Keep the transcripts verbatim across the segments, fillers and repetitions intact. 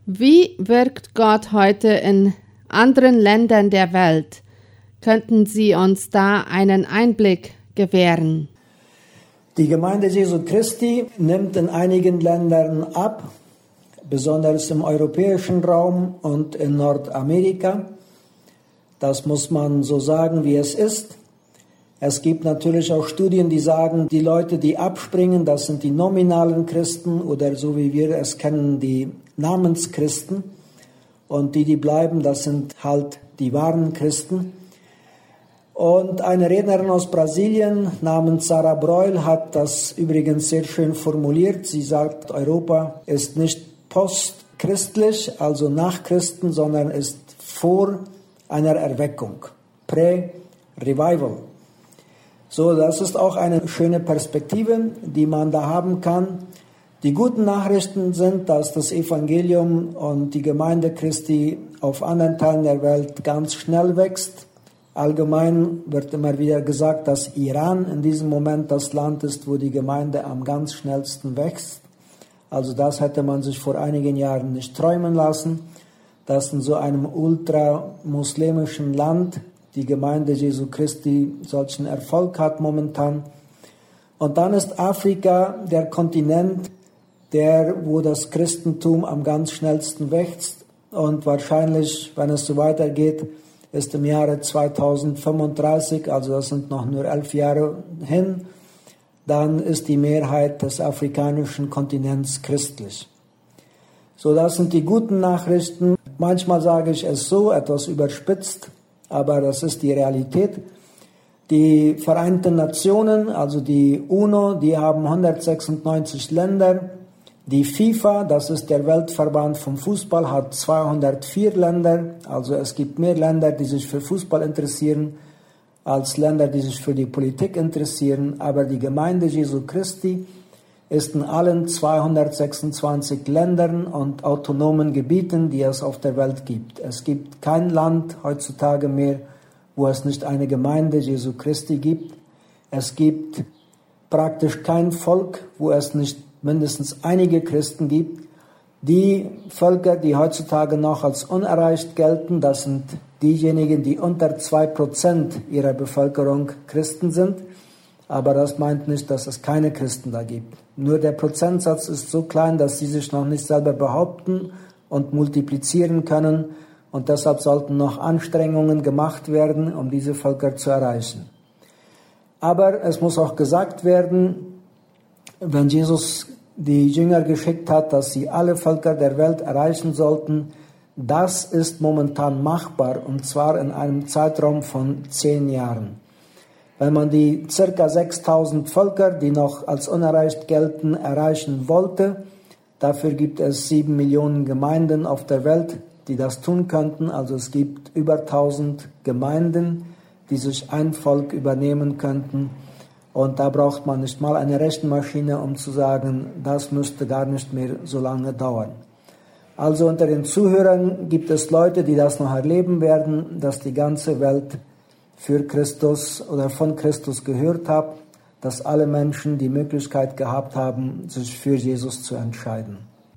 Wie wirkt Gott heute in anderen Ländern der Welt? Könnten Sie uns da einen Einblick gewähren? Die Gemeinde Jesu Christi nimmt in einigen Ländern ab, besonders im europäischen Raum und in Nordamerika. Das muss man so sagen, wie es ist. Es gibt natürlich auch Studien, die sagen, die Leute, die abspringen, das sind die nominalen Christen oder so wie wir es kennen, die Namenschristen. Und die, die bleiben, das sind halt die wahren Christen. Und eine Rednerin aus Brasilien namens Sarah Breuel hat das übrigens sehr schön formuliert. Sie sagt, Europa ist nicht postchristlich, also nach Christen, sondern ist vor einer Erweckung, Prä-Revival. So, das ist auch eine schöne Perspektive, die man da haben kann. Die guten Nachrichten sind, dass das Evangelium und die Gemeinde Christi auf anderen Teilen der Welt ganz schnell wächst. Allgemein wird immer wieder gesagt, dass Iran in diesem Moment das Land ist, wo die Gemeinde am ganz schnellsten wächst. Also das hätte man sich vor einigen Jahren nicht träumen lassen, dass in so einem ultramuslimischen Land die Gemeinde Jesu Christi solchen Erfolg hat momentan. Und dann ist Afrika der Kontinent, der, wo das Christentum am ganz schnellsten wächst. Und wahrscheinlich, wenn es so weitergeht, ist im Jahre zweitausendfünfunddreißig, also das sind noch nur elf Jahre hin, dann ist die Mehrheit des afrikanischen Kontinents christlich. So, das sind die guten Nachrichten. Manchmal sage ich es so, etwas überspitzt, aber das ist die Realität. Die Vereinten Nationen, also die UNO, die haben hundertsechsundneunzig Länder. Die FIFA, das ist der Weltverband vom Fußball, hat zweihundertvier Länder. Also es gibt mehr Länder, die sich für Fußball interessieren, als Länder, die sich für die Politik interessieren. Aber die Gemeinde Jesu Christi ist in allen zweihundertsechsundzwanzig Ländern und autonomen Gebieten, die es auf der Welt gibt. Es gibt kein Land heutzutage mehr, wo es nicht eine Gemeinde Jesu Christi gibt. Es gibt praktisch kein Volk, wo es nicht mindestens einige Christen gibt. Die Völker, die heutzutage noch als unerreicht gelten, das sind diejenigen, die unter zwei Prozent ihrer Bevölkerung Christen sind. Aber das meint nicht, dass es keine Christen da gibt. Nur der Prozentsatz ist so klein, dass sie sich noch nicht selber behaupten und multiplizieren können. Und deshalb sollten noch Anstrengungen gemacht werden, um diese Völker zu erreichen. Aber es muss auch gesagt werden, wenn Jesus die Jünger geschickt hat, dass sie alle Völker der Welt erreichen sollten, das ist momentan machbar, und zwar in einem Zeitraum von zehn Jahren. Wenn man die ca. sechstausend Völker, die noch als unerreicht gelten, erreichen wollte, dafür gibt es sieben Millionen Gemeinden auf der Welt, die das tun könnten. Also es gibt über tausend Gemeinden, die sich ein Volk übernehmen könnten. Und da braucht man nicht mal eine Rechenmaschine, um zu sagen, das müsste gar nicht mehr so lange dauern. Also unter den Zuhörern gibt es Leute, die das noch erleben werden, dass die ganze Welt für Christus oder von Christus gehört hat, dass alle Menschen die Möglichkeit gehabt haben, sich für Jesus zu entscheiden.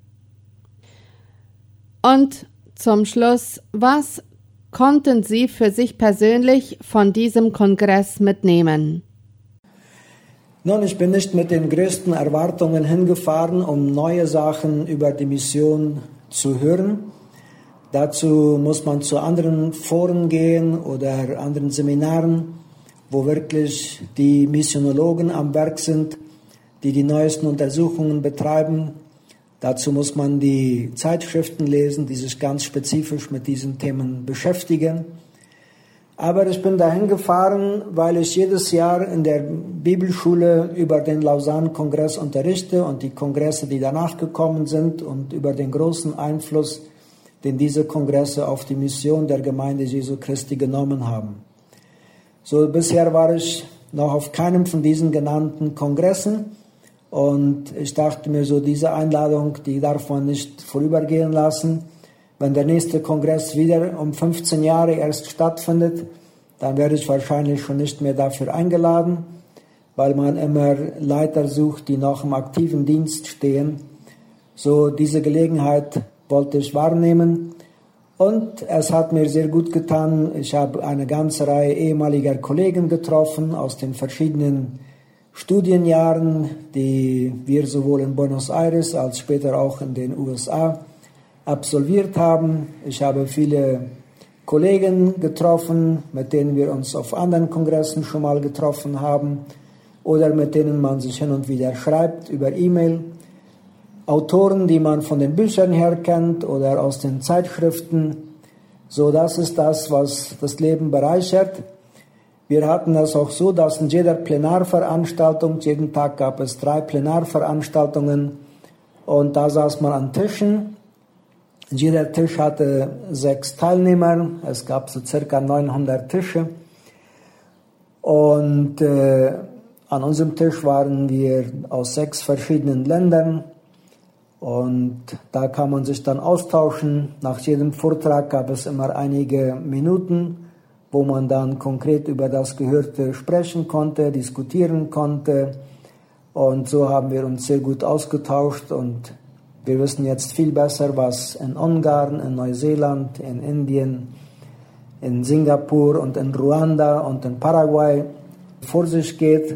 Und zum Schluss, was konnten Sie für sich persönlich von diesem Kongress mitnehmen? Nun, ich bin nicht mit den größten Erwartungen hingefahren, um neue Sachen über die Mission zu hören. Dazu muss man zu anderen Foren gehen oder anderen Seminaren, wo wirklich die Missionologen am Werk sind, die die neuesten Untersuchungen betreiben. Dazu muss man die Zeitschriften lesen, die sich ganz spezifisch mit diesen Themen beschäftigen. Aber ich bin dahin gefahren, weil ich jedes Jahr in der Bibelschule über den Lausanne-Kongress unterrichte und die Kongresse, die danach gekommen sind, und über den großen Einfluss, den diese Kongresse auf die Mission der Gemeinde Jesu Christi genommen haben. So, bisher war ich noch auf keinem von diesen genannten Kongressen, und ich dachte mir so, diese Einladung, die darf man nicht vorübergehen lassen. Wenn der nächste Kongress wieder um fünfzehn Jahre erst stattfindet, dann werde ich wahrscheinlich schon nicht mehr dafür eingeladen, weil man immer Leiter sucht, die noch im aktiven Dienst stehen. So, diese Gelegenheit, wollte ich wahrnehmen. Und es hat mir sehr gut getan. Ich habe eine ganze Reihe ehemaliger Kollegen getroffen aus den verschiedenen Studienjahren, die wir sowohl in Buenos Aires als später auch in den U S A absolviert haben. Ich habe viele Kollegen getroffen, mit denen wir uns auf anderen Kongressen schon mal getroffen haben oder mit denen man sich hin und wieder schreibt über E-Mail. Autoren, die man von den Büchern her kennt oder aus den Zeitschriften. So, das ist das, was das Leben bereichert. Wir hatten es auch so, dass in jeder Plenarveranstaltung, jeden Tag gab es drei Plenarveranstaltungen und da saß man an Tischen. Jeder Tisch hatte sechs Teilnehmer, es gab so circa neunhundert Tische und äh, an unserem Tisch waren wir aus sechs verschiedenen Ländern. Und da kann man sich dann austauschen. Nach jedem Vortrag gab es immer einige Minuten, wo man dann konkret über das Gehörte sprechen konnte, diskutieren konnte. Und so haben wir uns sehr gut ausgetauscht und wir wissen jetzt viel besser, was in Ungarn, in Neuseeland, in Indien, in Singapur und in Ruanda und in Paraguay vor sich geht.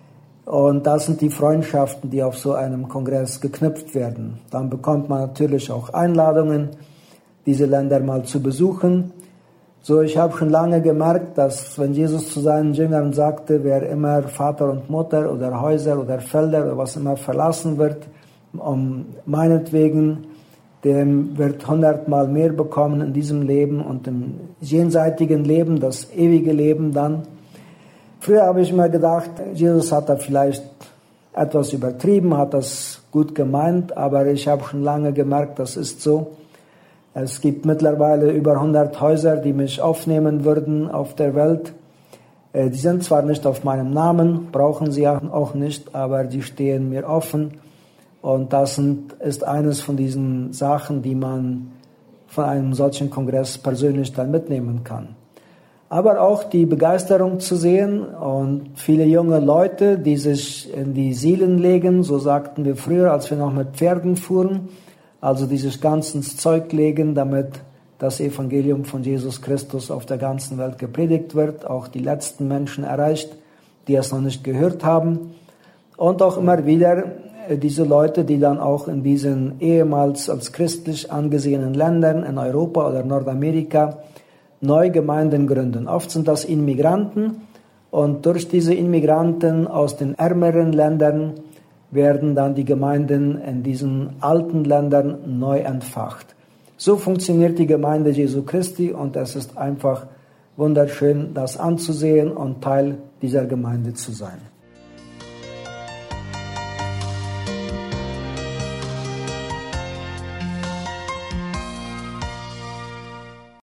Und das sind die Freundschaften, die auf so einem Kongress geknüpft werden. Dann bekommt man natürlich auch Einladungen, diese Länder mal zu besuchen. So, ich habe schon lange gemerkt, dass wenn Jesus zu seinen Jüngern sagte, wer immer Vater und Mutter oder Häuser oder Felder oder was immer verlassen wird, um meinetwegen, dem wird hundertmal mehr bekommen in diesem Leben und im jenseitigen Leben, das ewige Leben dann. Früher habe ich mir gedacht, Jesus hat da vielleicht etwas übertrieben, hat das gut gemeint, aber ich habe schon lange gemerkt, das ist so. Es gibt mittlerweile über hundert Häuser, die mich aufnehmen würden auf der Welt. Die sind zwar nicht auf meinem Namen, brauchen sie auch nicht, aber die stehen mir offen. Und das sind, ist eines von diesen Sachen, die man von einem solchen Kongress persönlich dann mitnehmen kann. Aber auch die Begeisterung zu sehen und viele junge Leute, die sich in die Sielen legen, so sagten wir früher, als wir noch mit Pferden fuhren, also die sich ganz ins Zeug legen, damit das Evangelium von Jesus Christus auf der ganzen Welt gepredigt wird, auch die letzten Menschen erreicht, die es noch nicht gehört haben. Und auch immer wieder diese Leute, die dann auch in diesen ehemals als christlich angesehenen Ländern in Europa oder Nordamerika neue Gemeinden gründen. Oft sind das Immigranten und durch diese Immigranten aus den ärmeren Ländern werden dann die Gemeinden in diesen alten Ländern neu entfacht. So funktioniert die Gemeinde Jesu Christi und es ist einfach wunderschön, das anzusehen und Teil dieser Gemeinde zu sein.